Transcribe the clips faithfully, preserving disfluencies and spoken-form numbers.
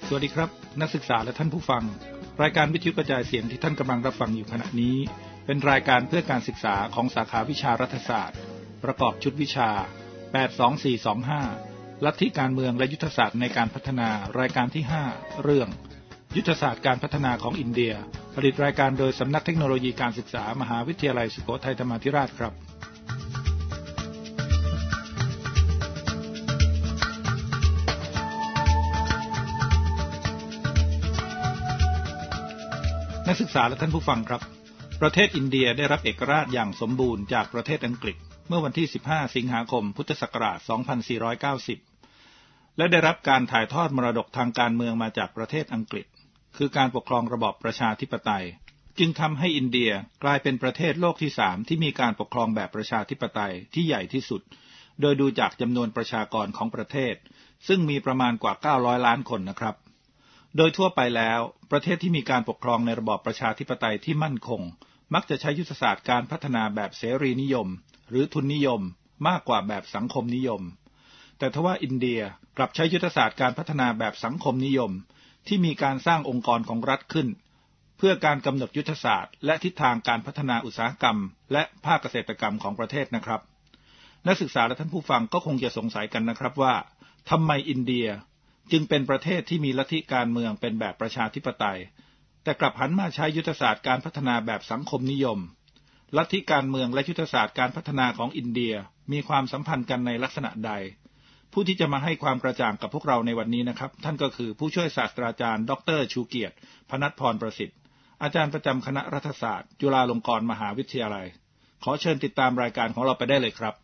สวัสดีครับนักศึกษาและท่านผู้ฟังรายการวิทยุกระจายเสียงที่ท่านกำลังรับฟังอยู่ขณะนี้เป็นรายการเพื่อการศึกษาของสาขาวิชารัฐศาสตร์ประกอบชุดวิชาแปด สอง สี่ สอง ห้าลัทธิการเมืองและยุทธศาสตร์ในการพัฒนารายการที่ห้าเรื่องยุทธศาสตร์การพัฒนาของอินเดียผลิตรายการโดยสำนักเทคโนโลยีการศึกษามหาวิทยาลัยสุโขทัยธรรมาธิราชครับนักศึกษาและท่านผู้ฟังครับประเทศอินเดียได้รับเอกราชอย่างสมบูรณ์จากประเทศอังกฤษเมื่อวันที่สิบห้าสิงหาคมพุทธศักราชสองพันสี่ร้อยเก้าสิบและได้รับการถ่ายทอดมรดกทางการเมืองมาจากประเทศอังกฤษคือการปกครองระบอบประชาธิปไตยจึงทำให้อินเดียกลายเป็นประเทศโลกที่สามที่มีการปกครองแบบประชาธิปไตยที่ใหญ่ที่สุดโดยดูจากจำนวนประชากรของประเทศซึ่งมีประมาณกว่าเก้าร้อยล้านคนนะครับโดยทั่วไปแล้วประเทศที่มีการปกครองในระบอบประชาธิปไตยที่มั่นคงมักจะใช้ยุทธศาสตร์การพัฒนาแบบเสรีนิยมหรือทุนนิยมมากกว่าแบบสังคมนิยมแต่ทว่าอินเดียกลับใช้ยุทธศาสตร์การพัฒนาแบบสังคมนิยมที่มีการสร้างองค์กรของรัฐขึ้นเพื่อการกำหนดยุทธศาสตร์และทิศทางการพัฒนาอุตสาหกรรมและภาคเกษตรกรรมของประเทศนะครับนักศึกษาและท่านผู้ฟังก็คงจะสงสัยกันนะครับว่าทำไมอินเดียจึงเป็นประเทศที่มีลัทธิการเมืองเป็นแบบประชาธิปไตยแต่กลับหันมาใช้ยุทธศาสตร์การพัฒนาแบบสังคมนิยมลัทธิการเมืองและยุทธศาสตร์การพัฒนาของอินเดียมีความสัมพันธ์กันในลักษณะใดผู้ที่จะมาให้ความกระจ่างกับพวกเราในวันนี้นะครับท่านก็คือผู้ช่วยศาสตราจารย์ดรชูเกียรติพนัสพรประสิทธิ์อาจารย์ประจำคณะรัฐศาสตร์จุฬาลงกรณ์มหาวิทยาลัยขอเชิญติดตามรายการของเราไปได้เลยครับ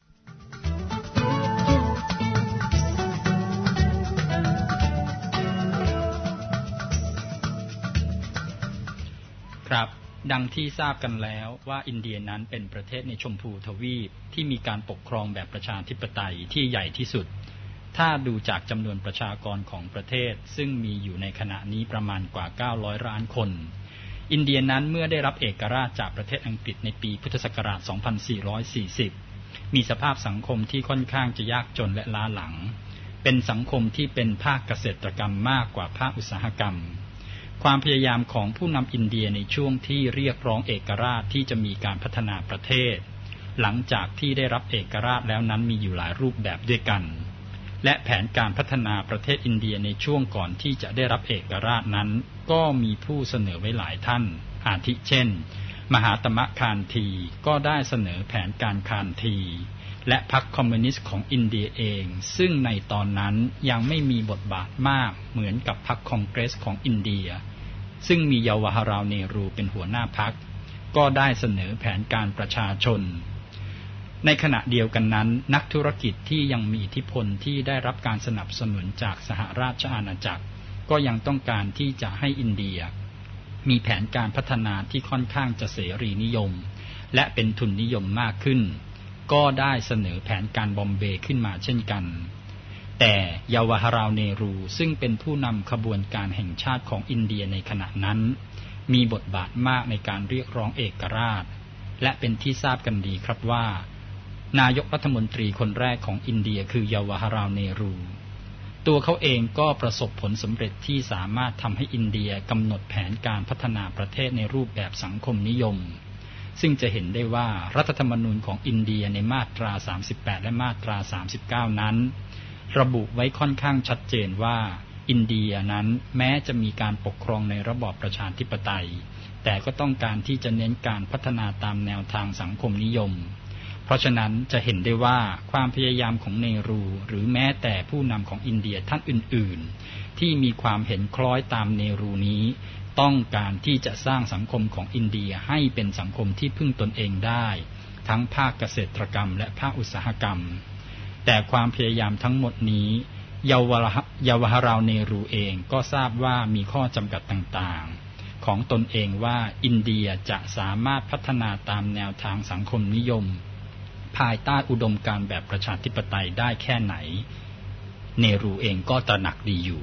ครับดังที่ทราบกันแล้วว่าอินเดียนั้นเป็นประเทศในชมพูทวีปที่มีการปกครองแบบประชาธิปไตยที่ใหญ่ที่สุดถ้าดูจากจำนวนประชากรของประเทศซึ่งมีอยู่ในขณะนี้ประมาณกว่าเก้าร้อยล้านคนอินเดียนั้นเมื่อได้รับเอกราชจากประเทศอังกฤษในปีพุทธศักราชสองพันสี่ร้อยสี่สิบมีสภาพสังคมที่ค่อนข้างจะยากจนและล้าหลังเป็นสังคมที่เป็นภาคเกษตรกรรมมากกว่าภาคอุตสาหกรรมความพยายามของผู้นำอินเดียในช่วงที่เรียกร้องเอกราชที่จะมีการพัฒนาประเทศหลังจากที่ได้รับเอกราชแล้วนั้นมีอยู่หลายรูปแบบด้วยกันและแผนการพัฒนาประเทศอินเดียในช่วงก่อนที่จะได้รับเอกราชนั้นก็มีผู้เสนอไว้หลายท่านอาทิเช่นมหาตมะคานธีก็ได้เสนอแผนการคานธีและพรรคคอมมิวนิสต์ของอินเดียเองซึ่งในตอนนั้นยังไม่มีบทบาทมากเหมือนกับพรรคคองเกรสของอินเดียซึ่งมีเยาวาราลเนรูเป็นหัวหน้าพรรคก็ได้เสนอแผนการประชาชนในขณะเดียวกันนั้นนักธุรกิจที่ยังมีอิทธิพลที่ได้รับการสนับสนุนจากสหราชอาณาจักรก็ยังต้องการที่จะให้อินเดียมีแผนการพัฒนาที่ค่อนข้างจะเสรีนิยมและเป็นทุนนิยมมากขึ้นก็ได้เสนอแผนการบอมเบย์ขึ้นมาเช่นกันแต่เยาวาราลเนรูซึ่งเป็นผู้นำขบวนการแห่งชาติของอินเดียในขณะนั้นมีบทบาทมากในการเรียกร้องเอกราชและเป็นที่ทราบกันดีครับว่านายกรัฐมนตรีคนแรกของอินเดียคือเยาวาราลเนรูตัวเขาเองก็ประสบผลสำเร็จที่สามารถทำให้อินเดียกำหนดแผนการพัฒนาประเทศในรูปแบบสังคมนิยมซึ่งจะเห็นได้ว่ารัฐธรรมนูญของอินเดียในมาตราสามสิบแปดและมาตราสามสิบเก้านั้นระบุไว้ค่อนข้างชัดเจนว่าอินเดียนั้นแม้จะมีการปกครองในระบอบประชาธิปไตยแต่ก็ต้องการที่จะเน้นการพัฒนาตามแนวทางสังคมนิยมเพราะฉะนั้นจะเห็นได้ว่าความพยายามของเนรูหรือแม้แต่ผู้นำของอินเดียท่านอื่นๆที่มีความเห็นคล้อยตามเนรูนี้ต้องการที่จะสร้างสังคมของอินเดียให้เป็นสังคมที่พึ่งตนเองได้ทั้งภาคเกษตรกรรมและภาคอุตสาหกรรมแต่ความพยายามทั้งหมดนี้เยาวาราลเนรูเองก็ทราบว่ามีข้อจำกัดต่างๆของตนเองว่าอินเดียจะสามารถพัฒนาตามแนวทางสังคมนิยมภายใต้อุดมการณ์แบบประชาธิปไตยได้แค่ไหนเนรูเองก็ตระหนักดีอยู่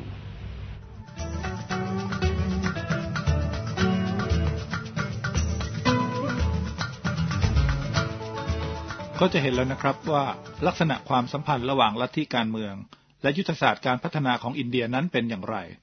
ก็จะเห็นแล้วนะครับว่าลักษณะความสัมพันธ์ระหว่างลัทธิการเมืองและยุทธศาสตร์การพัฒนาของอินเดียนั้นเป็นอย่างไร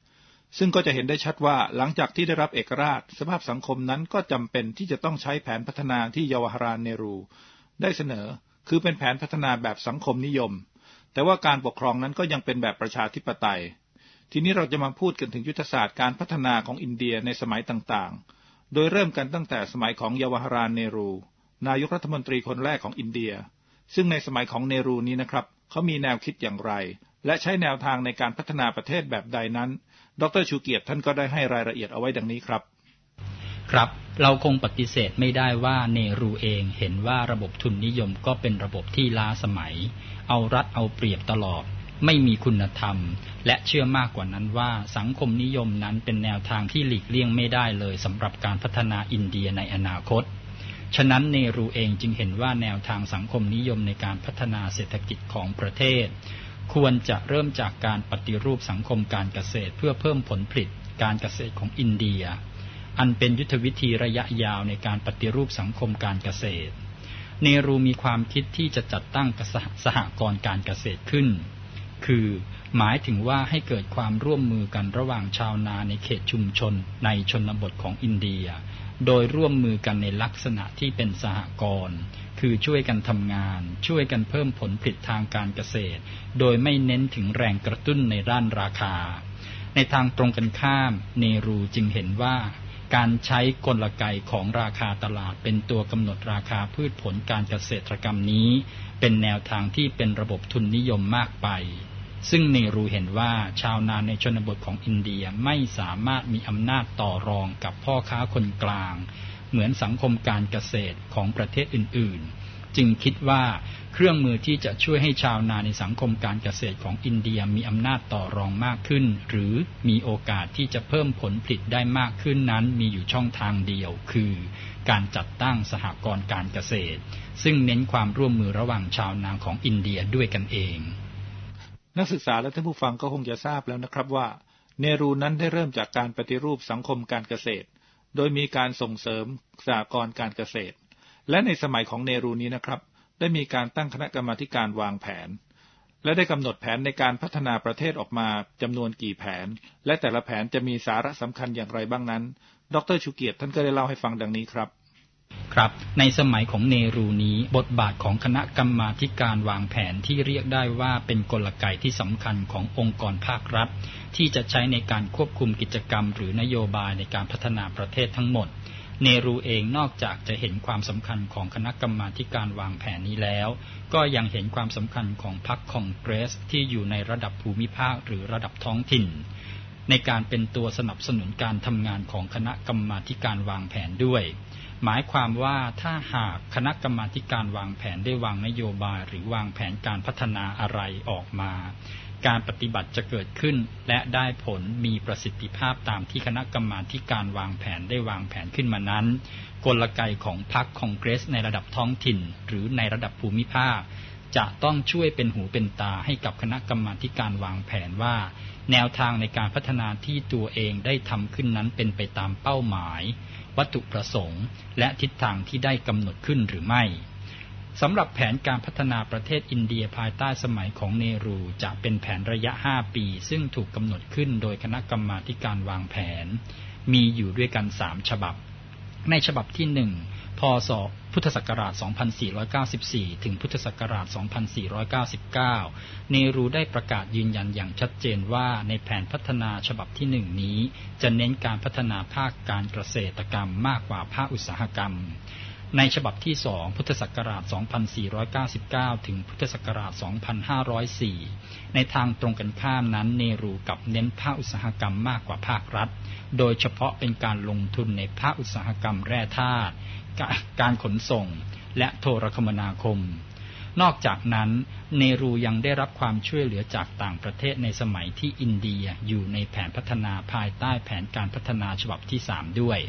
ซึ่งก็จะเห็นได้ชัดว่าหลังจากที่ได้รับเอกราชสภาพสังคมนั้นก็จำเป็นที่จะต้องใช้แผนพัฒนาที่เยาวาราลเนรูได้เสนอคือเป็นแผนพัฒนาแบบสังคมนิยมแต่ว่าการปกครองนั้นก็ยังเป็นแบบประชาธิปไตยทีนี้เราจะมาพูดกันถึงยุทธศาสตร์การพัฒนาของอินเดียในสมัยต่างๆโดยเริ่มกันตั้งแต่สมัยของเยาวาราลเนรูนายกรัฐมนตรีคนแรกของอินเดียซึ่งในสมัยของเนรูนี้นะครับเขามีแนวคิดอย่างไรและใช้แนวทางในการพัฒนาประเทศแบบใดนั้นดร.ชูเกียรติท่านก็ได้ให้รายละเอียดเอาไว้ดังนี้ครับครับเราคงปฏิเสธไม่ได้ว่าเนรูเองเห็นว่าระบบทุนนิยมก็เป็นระบบที่ล้าสมัยเอารัดเอาเปรียบตลอดไม่มีคุณธรรมและเชื่อมากกว่านั้นว่าสังคมนิยมนั้นเป็นแนวทางที่หลีกเลี่ยงไม่ได้เลยสำหรับการพัฒนาอินเดียในอนาคตฉะนั้นเนรูเองจึงเห็นว่าแนวทางสังคมนิยมในการพัฒนาเศรษฐกิจของประเทศควรจะเริ่มจากการปฏิรูปสังคมการเกษตรเพื่อเพิ่มผลผลิตการเกษตรของอินเดียอันเป็นยุทธวิธีระยะยาวในการปฏิรูปสังคมการเกษตรเนรูมีความคิดที่จะจัดตั้งสหกรณ์การเกษตรขึ้นคือหมายถึงว่าให้เกิดความร่วมมือกันระหว่างชาวนาในเขตชุมชนในชนบทของอินเดียโดยร่วมมือกันในลักษณะที่เป็นสหกรณ์คือช่วยกันทำงานช่วยกันเพิ่มผลผลิตทางการเกษตรโดยไม่เน้นถึงแรงกระตุ้นในด้านราคาในทางตรงกันข้ามเนรูจึงเห็นว่าการใช้กลไกของราคาตลาดเป็นตัวกำหนดราคาพืชผลการเกษตรกรรมนี้เป็นแนวทางที่เป็นระบบทุนนิยมมากไปซึ่งเนรูเห็นว่าชาวนาในชนบทของอินเดียไม่สามารถมีอำนาจต่อรองกับพ่อค้าคนกลางเหมือนสังคมการเกษตรของประเทศอื่นๆจึงคิดว่าเครื่องมือที่จะช่วยให้ชาวนาในสังคมการเกษตรของอินเดียมีอำนาจต่อรองมากขึ้นหรือมีโอกาสที่จะเพิ่มผลผลิตได้มากขึ้นนั้นมีอยู่ช่องทางเดียวคือการจัดตั้งสหกรณ์การเกษตรซึ่งเน้นความร่วมมือระหว่างชาวนาของอินเดียด้วยกันเองนักศึกษาและท่านผู้ฟังก็คงจะทราบแล้วนะครับว่าเนรูนั้นได้เริ่มจากการปฏิรูปสังคมการเกษตรโดยมีการส่งเสริมสหกรณ์การเกษตรและในสมัยของเนรูนี้นะครับได้มีการตั้งคณะกรรมาธิการวางแผนและได้กำหนดแผนในการพัฒนาประเทศออกมาจำนวนกี่แผนและแต่ละแผนจะมีสาระสำคัญอย่างไรบ้างนั้นดร.ชูเกียรติท่านก็ได้เล่าให้ฟังดังนี้ครับครับในสมัยของเนรูนี้บทบาทของคณะกรรมาธิการวางแผนที่เรียกได้ว่าเป็นกลไกที่สำคัญขององค์กรภาครัฐที่จะใช้ในการควบคุมกิจกรรมหรือนโยบายในการพัฒนาประเทศทั้งหมดเนรูเองนอกจากจะเห็นความสำคัญของคณะกรรมาธิการวางแผนนี้แล้วก็ยังเห็นความสำคัญของพรรคคองเกรสที่อยู่ในระดับภูมิภาคหรือระดับท้องถิ่นในการเป็นตัวสนับสนุนการทำงานของคณะกรรมาธิการวางแผนด้วยหมายความว่าถ้าหากคณะกรรมาธิการวางแผนได้วางนโยบายหรือวางแผนการพัฒนาอะไรออกมาการปฏิบัติจะเกิดขึ้นและได้ผลมีประสิทธิภาพตามที่คณะกรรมาธิการวางแผนได้วางแผนขึ้นมานั้นกลไกของพรรคคองเกรสในระดับท้องถิ่นหรือในระดับภูมิภาคจะต้องช่วยเป็นหูเป็นตาให้กับคณะกรรมาธิการวางแผนว่าแนวทางในการพัฒนาที่ตัวเองได้ทำขึ้นนั้นเป็นไปตามเป้าหมายวัตถุประสงค์และทิศทางที่ได้กำหนดขึ้นหรือไม่สำหรับแผนการพัฒนาประเทศอินเดียภายใต้สมัยของเนรูจะเป็นแผนระยะห้าปีซึ่งถูกกำหนดขึ้นโดยคณะกรรมาธิการวางแผนมีอยู่ด้วยกันสามฉบับในฉบับที่หนึ่งพ.ศ. พุทธศักราช สองพันสี่ร้อยเก้าสิบสี่ ถึงพุทธศักราช สองพันสี่ร้อยเก้าสิบเก้า เนรูได้ประกาศยืนยันอย่างชัดเจนว่าในแผนพัฒนาฉบับที่หนึ่งนี้จะเน้นการพัฒนาภาคการเกษตรกรรมมากกว่าภาคอุตสาหกรรมในฉบับที่สองพุทธศักราช สองพันสี่ร้อยเก้าสิบเก้า ถึงพุทธศักราช สองพันห้าร้อยสี่ ในทางตรงกันข้ามนั้นเนรูกับเน้นภาคอุตสาหกรรมมากกว่าภาครัฐโดยเฉพาะเป็นการลงทุนในภาคอุตสาหกรรมแร่ธาตุการขนส่งและโทรคมนาคมนอกจากนั้นเนรูยังได้รับความช่วยเหลือจากต่างประเทศในสมัยที่อินเดียอยู่ในแผนพัฒนาภายใต้แผนการพัฒนาฉบับที่สามด้วย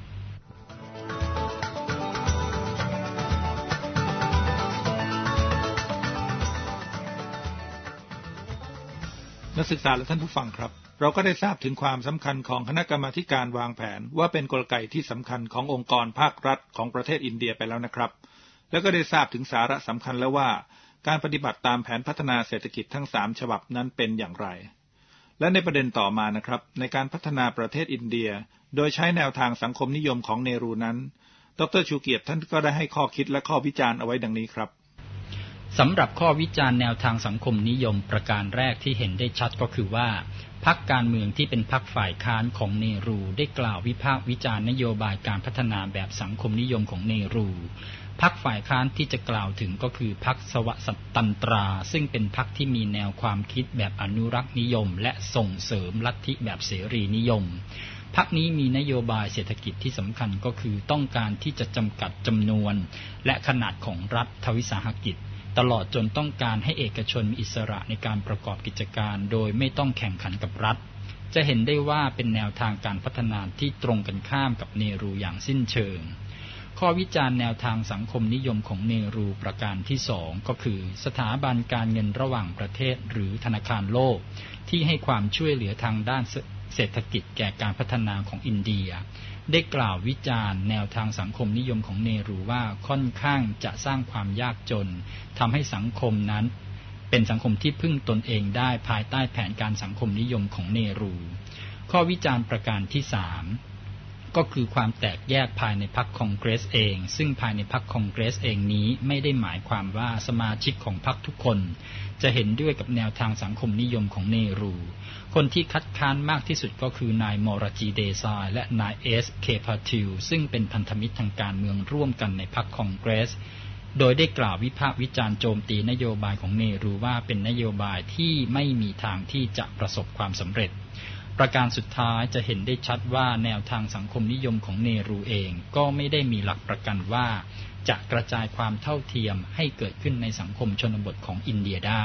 นักศึกษาและท่านผู้ฟังครับเราก็ได้ทราบถึงความสำคัญของคณะกรรมาธิการวางแผนว่าเป็นกลไกที่สำคัญขององค์กรภาครัฐของประเทศอินเดียไปแล้วนะครับแล้วก็ได้ทราบถึงสาระสำคัญแล้วว่าการปฏิบัติตามแผนพัฒนาเศรษฐกิจทั้งสามฉบับนั้นเป็นอย่างไรและในประเด็นต่อมานะครับในการพัฒนาประเทศอินเดียโดยใช้แนวทางสังคมนิยมของเนรูนั้นดร.ชูเกียรติท่านก็ได้ให้ข้อคิดและข้อวิจารณ์เอาไว้ดังนี้ครับสำหรับข้อวิจารณ์แนวทางสังคมนิยมประการแรกที่เห็นได้ชัดก็คือว่าพรรคการเมืองที่เป็นพรรคฝ่ายค้านของเนรูได้กล่าววิพากษ์วิจารณ์นโยบายการพัฒนาแบบสังคมนิยมของเนรูพรรคฝ่ายค้านที่จะกล่าวถึงก็คือพรรคสวสัตตันตราซึ่งเป็นพรรคที่มีแนวความคิดแบบอนุรักษ์นิยมและส่งเสริมลัทธิแบบเสรีนิยมพรรคนี้มีนโยบายเศรษฐกิจที่สำคัญก็คือต้องการที่จะจำกัดจำนวนและขนาดของรัฐวิสาหกิจตลอดจนต้องการให้เอกชนมีอิสระในการประกอบกิจการโดยไม่ต้องแข่งขันกับรัฐจะเห็นได้ว่าเป็นแนวทางการพัฒนาที่ตรงกันข้ามกับเนรูอย่างสิ้นเชิงข้อวิจารณ์แนวทางสังคมนิยมของเนรูประการที่สองก็คือสถาบันการเงินระหว่างประเทศหรือธนาคารโลกที่ให้ความช่วยเหลือทางด้านเศรษฐกิจแก่การพัฒนาของอินเดียได้กล่าววิจารณ์แนวทางสังคมนิยมของเนรูว่าค่อนข้างจะสร้างความยากจนทำให้สังคมนั้นเป็นสังคมที่พึ่งตนเองได้ภายใต้แผนการสังคมนิยมของเนรูข้อวิจารณ์ประการที่สามก็คือความแตกแยกภายในพรรคคองเกรสเองซึ่งภายในพรรคคองเกรสเองนี้ไม่ได้หมายความว่าสมาชิกของพรรคทุกคนจะเห็นด้วยกับแนวทางสังคมนิยมของเนรูคนที่คัดค้านมากที่สุดก็คือนายมอราจีเดซายและนายเอสเคพาทิลซึ่งเป็นพันธมิตรทางการเมืองร่วมกันในพรรคคองเกรสโดยได้กล่าววิพากษ์วิจารณ์โจมตีนโยบายของเนรูว่าเป็นนโยบายที่ไม่มีทางที่จะประสบความสำเร็จประการสุดท้ายจะเห็นได้ชัดว่าแนวทางสังคมนิยมของเนรูเองก็ไม่ได้มีหลักประกันว่าจะกระจายความเท่าเทียมให้เกิดขึ้นในสังคมชนบทของอินเดียได้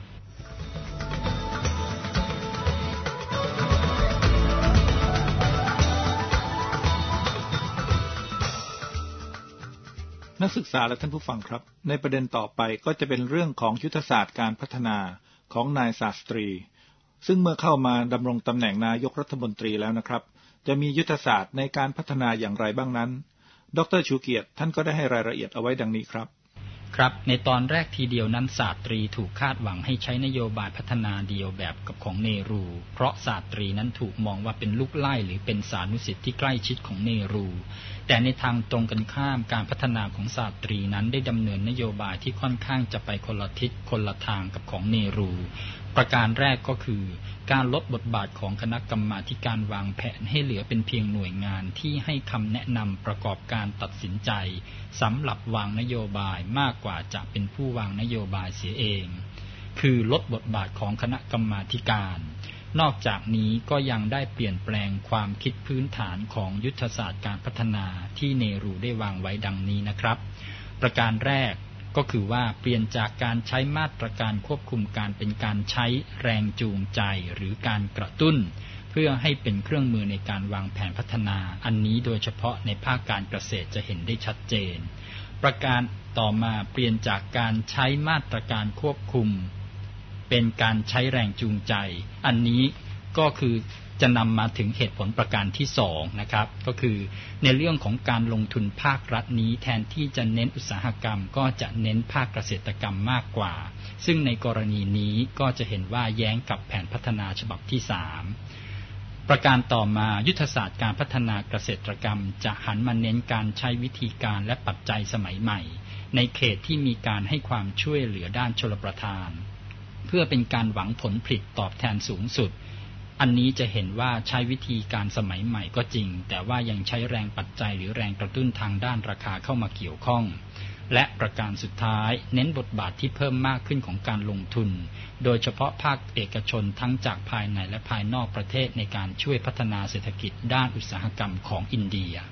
นักศึกษาและท่านผู้ฟังครับในประเด็นต่อไปก็จะเป็นเรื่องของยุทธศาสตร์การพัฒนาของนายศาสตรีซึ่งเมื่อเข้ามาดำรงตำแหน่งนายกรัฐมนตรีแล้วนะครับจะมียุทธศาสตร์ในการพัฒนาอย่างไรบ้างนั้นดร.ชูเกียรติท่านก็ได้ให้รายละเอียดเอาไว้ดังนี้ครับครับในตอนแรกทีเดียวนั้นศาสตรีถูกคาดหวังให้ใช้นโยบายพัฒนาเดียวแบบกับของเนรูเพราะศาสตรีนั้นถูกมองว่าเป็นลูกไล่หรือเป็นสานุสิทธิ์ที่ใกล้ชิดของเนรูแต่ในทางตรงกันข้ามการพัฒนาของศาสตรีนั้นได้ดำเนินนโยบายที่ค่อนข้างจะไปคนละทิศคนละทางกับของเนรูประการแรกก็คือการลดบทบาทของคณะกรรมาธิการวางแผนให้เหลือเป็นเพียงหน่วยงานที่ให้คำแนะนำประกอบการตัดสินใจสำหรับวางนโยบายมากกว่าจะเป็นผู้วางนโยบายเสียเองคือลดบทบาทของคณะกรรมาธิการนอกจากนี้ก็ยังได้เปลี่ยนแปลงความคิดพื้นฐานของยุทธศาสตร์การพัฒนาที่เนรูได้วางไว้ดังนี้นะครับประการแรกก็คือว่าเปลี่ยนจากการใช้มาตรการควบคุมการเป็นการใช้แรงจูงใจหรือการกระตุ้นเพื่อให้เป็นเครื่องมือในการวางแผนพัฒนาอันนี้โดยเฉพาะในภาคการเกษตรจะเห็นได้ชัดเจนประการต่อมาเปลี่ยนจากการใช้มาตรการควบคุมเป็นการใช้แรงจูงใจอันนี้ก็คือจะนำมาถึงเหตุผลประการที่สองนะครับก็คือในเรื่องของการลงทุนภาครัฐนี้แทนที่จะเน้นอุตสาหกรรมก็จะเน้นภาคเกษตรกรรมมากกว่าซึ่งในกรณีนี้ก็จะเห็นว่าแย้งกับแผนพัฒนาฉบับที่สามประการต่อมายุทธศาสตร์การพัฒนาเกษตรกรรมจะหันมาเน้นการใช้วิธีการและปัจจัยสมัยใหม่ในเขตที่มีการให้ความช่วยเหลือด้านชลประทานเพื่อเป็นการหวังผลผลิตตอบแทนสูงสุดอันนี้จะเห็นว่าใช้วิธีการสมัยใหม่ก็จริงแต่ว่ายังใช้แรงปัจจัยหรือแรงกระตุ้นทางด้านราคาเข้ามาเกี่ยวข้องและประการสุดท้ายเน้นบทบาทที่เพิ่มมากขึ้นของการลงทุนโดยเฉพาะภาคเอกชนทั้งจากภายในและภายนอกประเทศในการช่วยพัฒนาเศรษฐกิจด้านอุตสาหกรรมของอินเดีย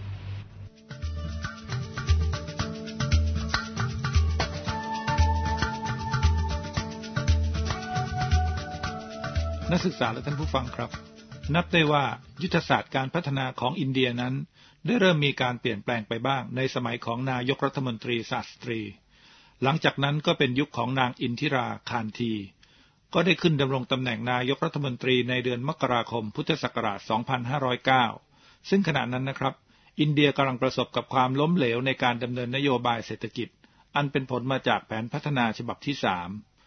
นักศึกษาและท่านผู้ฟังครับนับได้ว่ายุทธศาสตร์การพัฒนาของอินเดียนั้นได้เริ่มมีการเปลี่ยนแปลงไปบ้างในสมัยของนายกรัฐมนตรีศาสตรีหลังจากนั้นก็เป็นยุคของนางอินทิราคานธีก็ได้ขึ้นดำรงตำแหน่งนายกรัฐมนตรีในเดือนมกราคมพุทธศักราชสองพันห้าร้อยเก้าซึ่งขณะนั้นนะครับอินเดียกำลังประสบกับความล้มเหลวในการดำเนินนโยบายเศรษฐกิจอันเป็นผลมาจากแผนพัฒนาฉบับที่สาม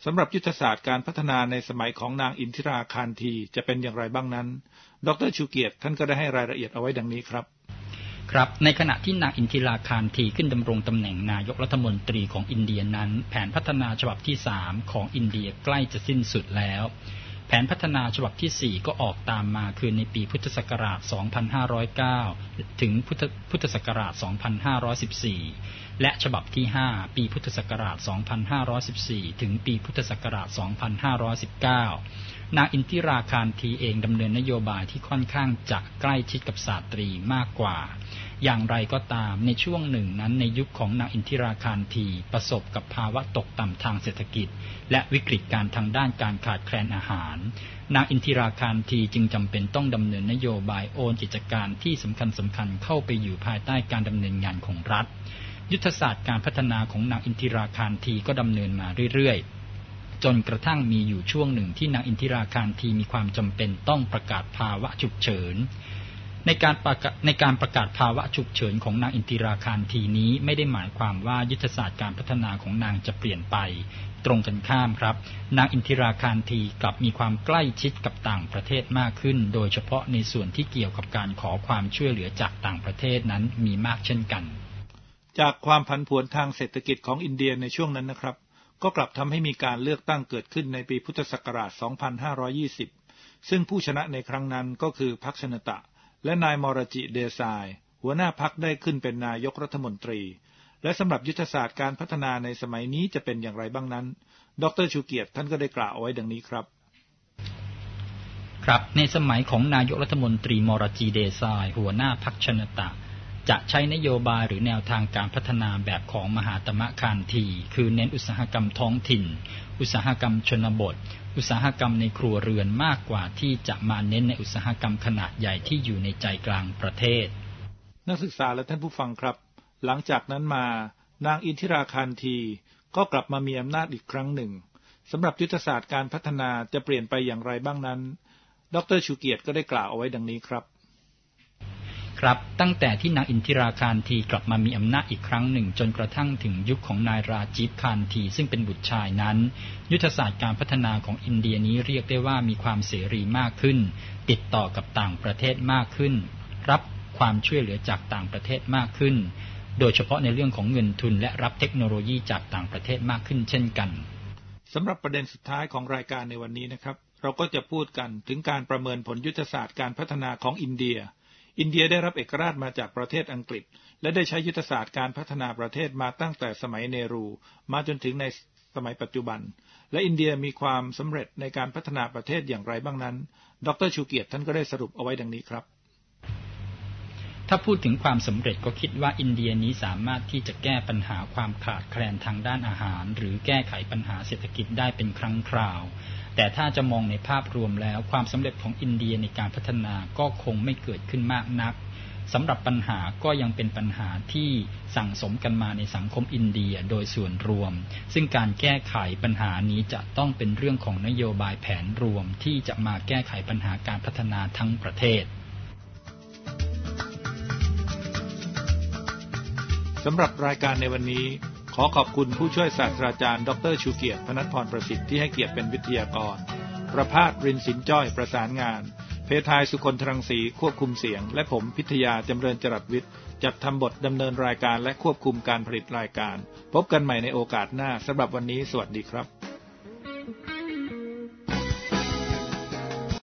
สำหรับยุทธศาสตร์การพัฒนาในสมัยของนางอินทิราคานธีจะเป็นอย่างไรบ้างนั้นดร.ชูเกียรติท่านก็ได้ให้รายละเอียดเอาไว้ดังนี้ครับครับในขณะที่นางอินทิราคานธีขึ้นดำรงตำแหน่งนายกรัฐมนตรีของอินเดียนั้นแผนพัฒนาฉบับที่สามของอินเดียใกล้จะสิ้นสุดแล้วแผนพัฒนาฉบับที่สี่ก็ออกตามมาคือในปีพุทธศักราชสองพันห้าร้อยเก้าถึงพุทธพุทธศักราชสองพันห้าร้อยสิบสี่และฉบับที่ห้าปีพุทธศักราชสองพันห้าร้อยสิบสี่ถึงปีพุทธศักราชสองพันห้าร้อยสิบเก้านางอินทิราคานธีเองดำเนินนโยบายที่ค่อนข้างจะใกล้ชิดกับสตรีมากกว่าอย่างไรก็ตามในช่วงหนึ่งนั้นในยุคของนางอินทิราคานธีประสบกับภาวะตกต่ำทางเศรษฐกิจและวิกฤตการทางด้านการขาดแคลนอาหารนางอินทิราคานธีจึงจำเป็นต้องดำเนินนโยบายโอนกิจการที่สำคัญสำคัญเข้าไปอยู่ภายใต้การดำเนินงานของรัฐยุทธศาสตร์การพัฒนาของนางอินทิราคานธีก็ดำเนินมาเรื่อยๆจนกระทั่งมีอยู่ช่วงหนึ่งที่นางอินทิราคานธีมีความจำเป็นต้องประกาศภาวะฉุกเฉินในการประกาศในการประกาศภาวะฉุกเฉินของนางอินทิราคานธีนี้ไม่ได้หมายความว่ายุทธศาสตร์การพัฒนาของนางจะเปลี่ยนไปตรงกันข้ามครับนางอินทิราคานธีกลับมีความใกล้ชิดกับต่างประเทศมากขึ้นโดยเฉพาะในส่วนที่เกี่ยวกับการขอความช่วยเหลือจากต่างประเทศนั้นมีมากเช่นกันจากความผันผวนทางเศรษฐกิจของอินเดียในช่วงนั้นนะครับก็กลับทำให้มีการเลือกตั้งเกิดขึ้นในปีพุทธศักราชสองพันห้าร้อยยี่สิบซึ่งผู้ชนะในครั้งนั้นก็คือพรรคชนตะและนายมรจิเดซายหัวหน้าพรรคได้ขึ้นเป็นนายกรัฐมนตรีและสำหรับยุทธศาสตร์การพัฒนาในสมัยนี้จะเป็นอย่างไรบ้างนั้นดร.ชูเกียรติท่านก็ได้กล่าวเอาไว้ดังนี้ครับครับในสมัยของนายกรัฐมนตรีมรจิเดซายหัวหน้าพรรคชนตะจะใช้นโยบายหรือแนวทางการพัฒนาแบบของมหาตมะคานธีคือเน้นอุตสาหกรรมท้องถิ่นอุตสาหกรรมชนบทอุตสาหกรรมในครัวเรือนมากกว่าที่จะมาเน้นในอุตสาหกรรมขนาดใหญ่ที่อยู่ในใจกลางประเทศนักศึกษาและท่านผู้ฟังครับหลังจากนั้นมานางอินทิราคานธีก็กลับมามีอำนาจอีกครั้งหนึ่งสำหรับยุทธศาสตร์การพัฒนาจะเปลี่ยนไปอย่างไรบ้างนั้นดร.ชูเกียรติก็ได้กล่าวเอาไว้ดังนี้ครับครับตั้งแต่ที่นางอินทิราคานธีกลับมามีอำนาจอีกครั้งหนึ่งจนกระทั่งถึงยุคของนายราจีฟคานธีซึ่งเป็นบุตรชายนั้นยุทธศาสตร์การพัฒนาของอินเดียนี้เรียกได้ว่ามีความเสรีมากขึ้นติดต่อกับต่างประเทศมากขึ้นรับความช่วยเหลือจากต่างประเทศมากขึ้นโดยเฉพาะในเรื่องของเงินทุนและรับเทคโนโลยีจากต่างประเทศมากขึ้นเช่นกันสำหรับประเด็นสุดท้ายของรายการในวันนี้นะครับเราก็จะพูดกันถึงการประเมินผลยุทธศาสตร์การพัฒนาของอินเดียอินเดียได้รับเอกราชมาจากประเทศอังกฤษและได้ใช้ยุทธศาสตร์การพัฒนาประเทศมาตั้งแต่สมัยเนรูมาจนถึงในสมัยปัจจุบันและอินเดียมีความสำเร็จในการพัฒนาประเทศอย่างไรบ้างนั้นดร.ชูเกียรติท่านก็ได้สรุปเอาไว้ดังนี้ครับถ้าพูดถึงความสำเร็จก็คิดว่าอินเดียนี้สามารถที่จะแก้ปัญหาความขาดแคลนทางด้านอาหารหรือแก้ไขปัญหาเศรษฐกิจได้เป็นครั้งคราวแต่ถ้าจะมองในภาพรวมแล้วความสำเร็จของอินเดียในการพัฒนาก็คงไม่เกิดขึ้นมากนักสำหรับปัญหาก็ยังเป็นปัญหาที่สั่งสมกันมาในสังคมอินเดียโดยส่วนรวมซึ่งการแก้ไขปัญหานี้จะต้องเป็นเรื่องของนโยบายแผนรวมที่จะมาแก้ไขปัญหาการพัฒนาทั้งประเทศสำหรับรายการในวันนี้ขอขอบคุณผู้ช่วยศาสตราจารย์ดร.ชูเกียรติพนัสพรประสิทธิ์ที่ให้เกียรติเป็นวิทยากรประภาสรินสินจ้อยประสานงานเพทายสุคนทรังสีควบคุมเสียงและผมพิทยาจำเริญจรัสวิทย์จัดทำบทดำเนินรายการและควบคุมการผลิตรายการพบกันใหม่ในโอกาสหน้าสำหรับวันนี้สวัสดีครับ